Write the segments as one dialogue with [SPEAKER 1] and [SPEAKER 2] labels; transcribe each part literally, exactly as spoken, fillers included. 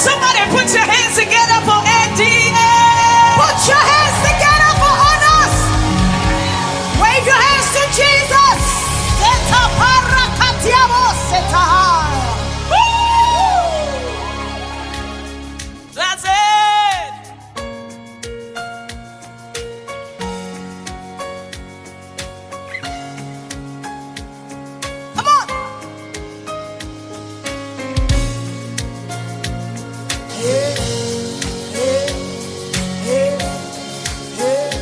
[SPEAKER 1] Somebody put your hands together for Eddie. Put your hands together for us. Wave your hands to Jesus. Seta parakatiamo seta. That's it. Come on. Yeah, yeah, yeah, yeah.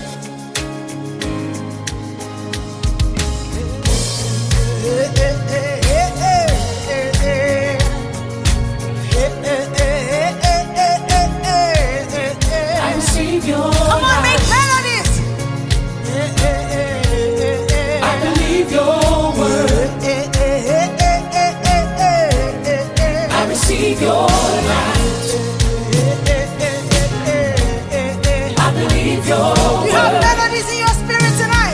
[SPEAKER 2] I receive your
[SPEAKER 1] Come on, make melodies.
[SPEAKER 2] I believe your word. I receive your light. I believe your
[SPEAKER 1] You have
[SPEAKER 2] word.
[SPEAKER 1] melodies in your spirit tonight.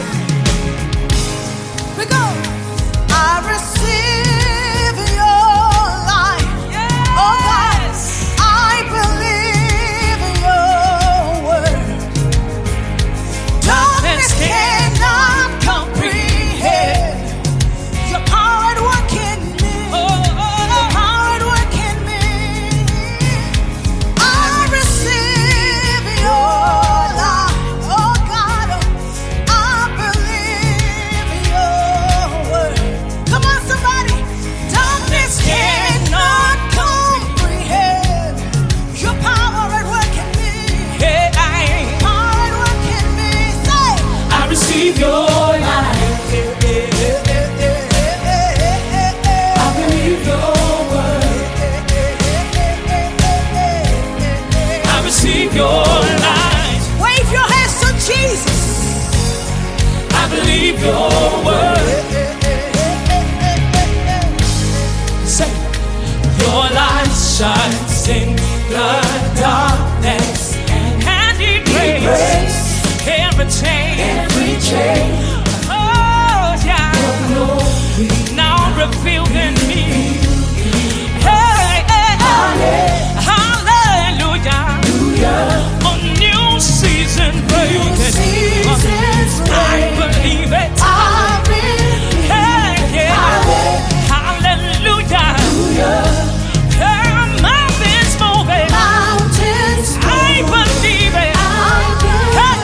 [SPEAKER 1] We go. I receive your light. Oh God, I believe in your word. Darkness cannot comprehend your power at work in me. Your power at work in me. I receive your light. Oh God, I believe in your word. Come on, somebody. Darkness cannot comprehend your power at work in me. Power at work in me. Say,
[SPEAKER 2] I receive your light. I believe your word. I receive your light.
[SPEAKER 1] wave your hands to Jesus.
[SPEAKER 2] I believe your word. Say, your light shines in the darkness and it breaks every chain. Every chain. Oh yeah. Now revealed in me. Hey, hey, hey. Hallelujah. A new season breaking. I believe it. Hey, yeah. Hallelujah. Hey, mountains moving. I believe it. Hey.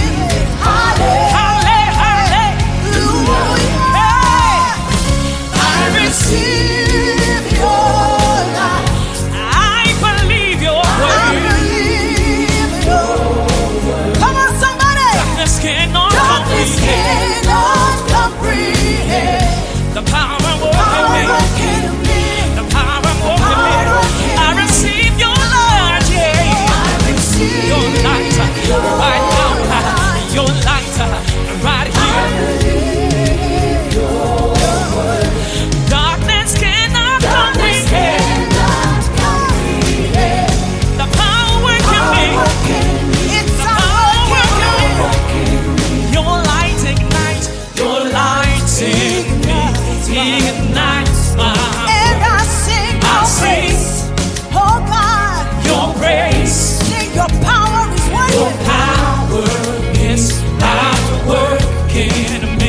[SPEAKER 1] Receive your light.
[SPEAKER 2] I believe your word.
[SPEAKER 1] Come on, somebody.
[SPEAKER 2] Darkness cannot
[SPEAKER 1] Darkness
[SPEAKER 2] comprehend
[SPEAKER 1] cannot comprehend
[SPEAKER 2] the power
[SPEAKER 1] power
[SPEAKER 2] working me.
[SPEAKER 1] working me.
[SPEAKER 2] The power working me. I receive your light, yeah.
[SPEAKER 1] I receive
[SPEAKER 2] Your light right now. Your light right here. Darkness cannot comprehend the power working me.
[SPEAKER 1] It's
[SPEAKER 2] The
[SPEAKER 1] a
[SPEAKER 2] power
[SPEAKER 1] working
[SPEAKER 2] working me. Your light ignites. Your light ignites. Ignites my
[SPEAKER 1] and I sing
[SPEAKER 2] I
[SPEAKER 1] your
[SPEAKER 2] sing
[SPEAKER 1] praise. Oh God,
[SPEAKER 2] your praise.
[SPEAKER 1] sing your power is
[SPEAKER 2] Your
[SPEAKER 1] working.
[SPEAKER 2] power is at work in me.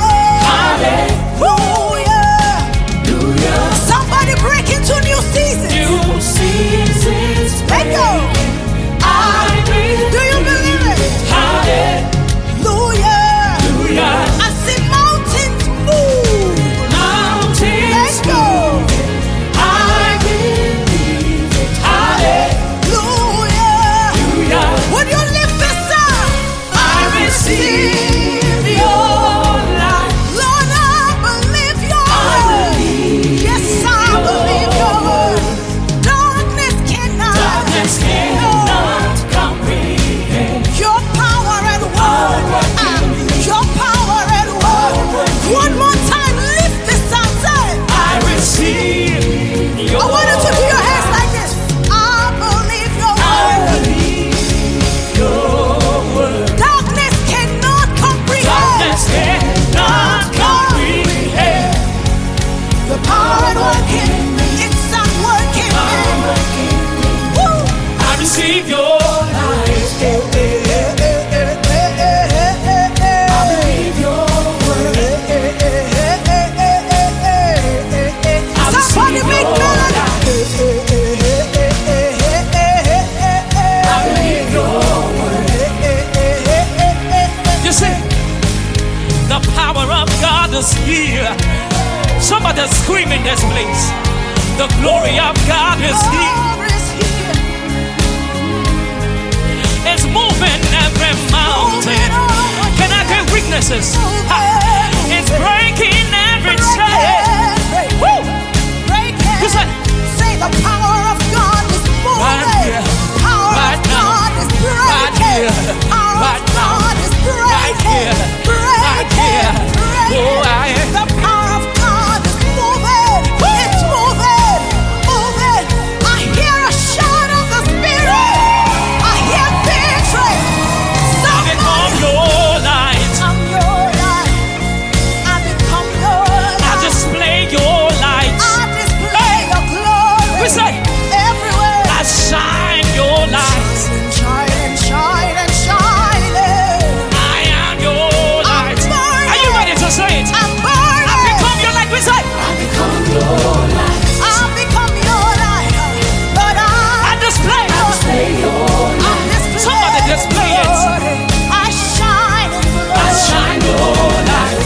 [SPEAKER 1] Hallelujah. Somebody break into new season.
[SPEAKER 2] New seasons.
[SPEAKER 1] Let go.
[SPEAKER 2] I believe.
[SPEAKER 1] Do you believe it?
[SPEAKER 2] Hallelujah.
[SPEAKER 1] Hallelujah. I see mountains move.
[SPEAKER 2] Mountains.
[SPEAKER 1] Let's go.
[SPEAKER 2] I believe. a scream in this place. The glory of God is here. It's moving every mountain. Can I get weaknesses? Ha. It's breaking every chain. Woo! You say,
[SPEAKER 1] say the power of God is moving.
[SPEAKER 2] Right here.
[SPEAKER 1] Power
[SPEAKER 2] Right
[SPEAKER 1] of
[SPEAKER 2] now.
[SPEAKER 1] God is breaking.
[SPEAKER 2] Right here.
[SPEAKER 1] Power
[SPEAKER 2] Right
[SPEAKER 1] of
[SPEAKER 2] now.
[SPEAKER 1] God is breaking.
[SPEAKER 2] Right here.
[SPEAKER 1] Breaking.
[SPEAKER 2] Right here.
[SPEAKER 1] Breaking.
[SPEAKER 2] Oh, I
[SPEAKER 1] the power of God is moving. It's moving. Moving. I hear a shout of the Spirit. I hear victory.
[SPEAKER 2] I become your light.
[SPEAKER 1] I'm your light. I become your light.
[SPEAKER 2] I display your light.
[SPEAKER 1] I display your glory.
[SPEAKER 2] We say,
[SPEAKER 1] everywhere.
[SPEAKER 2] I shine your light.
[SPEAKER 1] Shining, shining, shining.
[SPEAKER 2] I am your light.
[SPEAKER 1] burning.
[SPEAKER 2] Are you ready to say it?
[SPEAKER 1] I'm burning.
[SPEAKER 2] I become your light. We say,
[SPEAKER 1] I become your light. I become your light. Lord, I,
[SPEAKER 2] I display.
[SPEAKER 1] I display your light.
[SPEAKER 2] Somebody display it.
[SPEAKER 1] I shine in glory.
[SPEAKER 2] I shine your light.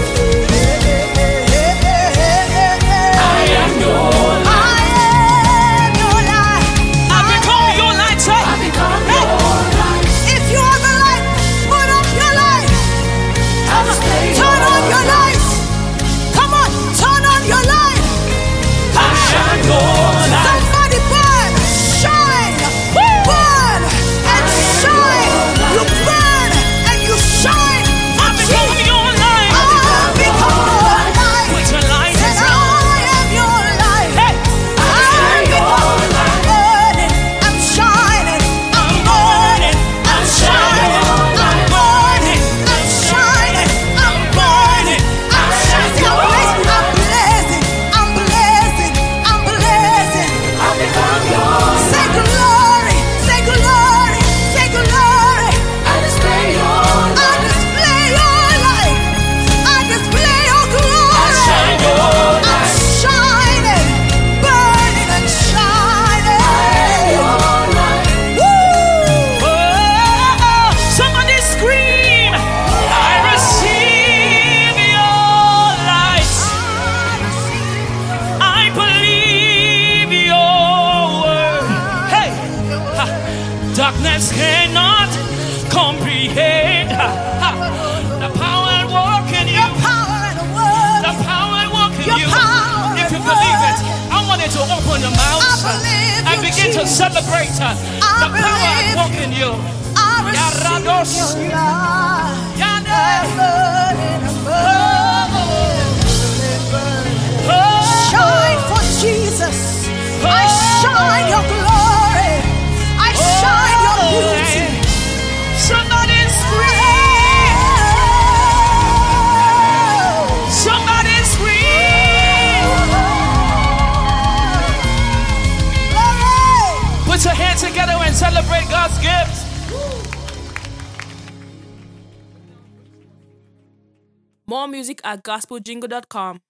[SPEAKER 2] I am your light.
[SPEAKER 1] I am your light.
[SPEAKER 2] I become your light. Say,
[SPEAKER 1] I become
[SPEAKER 2] hey.
[SPEAKER 1] your light. If you are the light, put up your light. Turn on your light. Come on, turn on your light.
[SPEAKER 2] I shine your light.
[SPEAKER 1] Somebody burn, shine, burn and shine. You burn and you shine.
[SPEAKER 2] I become your light.
[SPEAKER 1] I become your light.
[SPEAKER 2] Put your light
[SPEAKER 1] Said
[SPEAKER 2] on.
[SPEAKER 1] I am your light.
[SPEAKER 2] Hey.
[SPEAKER 1] I become burning. I'm shining. I'm burning. I'm shining. I'm burning. I'm shining. I'm burning. I'm shining. I'm blazing. I'm blazing. I'm blazing. I become yours. Say glory. Say glory. Say glory. I display your light. I display your light. I display your glory.
[SPEAKER 2] I shine your
[SPEAKER 1] I'm shining, burning and shining. Woo!
[SPEAKER 2] Oh, somebody scream. I receive your light. I believe your word. Hey, ha. Darkness cannot comprehend ha. Ha. the power at work in you.
[SPEAKER 1] Your power and the word.
[SPEAKER 2] The power at work in
[SPEAKER 1] Your
[SPEAKER 2] you.
[SPEAKER 1] power
[SPEAKER 2] If you
[SPEAKER 1] and
[SPEAKER 2] believe it,
[SPEAKER 1] word.
[SPEAKER 2] I want you to open your mouth
[SPEAKER 1] I believe
[SPEAKER 2] and
[SPEAKER 1] you,
[SPEAKER 2] begin to
[SPEAKER 1] Jesus.
[SPEAKER 2] celebrate uh,
[SPEAKER 1] I
[SPEAKER 2] the power at
[SPEAKER 1] believe
[SPEAKER 2] work in you.
[SPEAKER 1] I
[SPEAKER 2] Yarados.
[SPEAKER 1] receive your light.
[SPEAKER 2] Yonder.
[SPEAKER 1] I'm burning, I'm burning, burning.
[SPEAKER 2] Oh.
[SPEAKER 1] Shine for Jesus. I shine your glory. I shine your beauty.
[SPEAKER 2] Somebody scream! Somebody scream! Put your hands together and celebrate God's gift.
[SPEAKER 3] More music at gospel jingle dot com.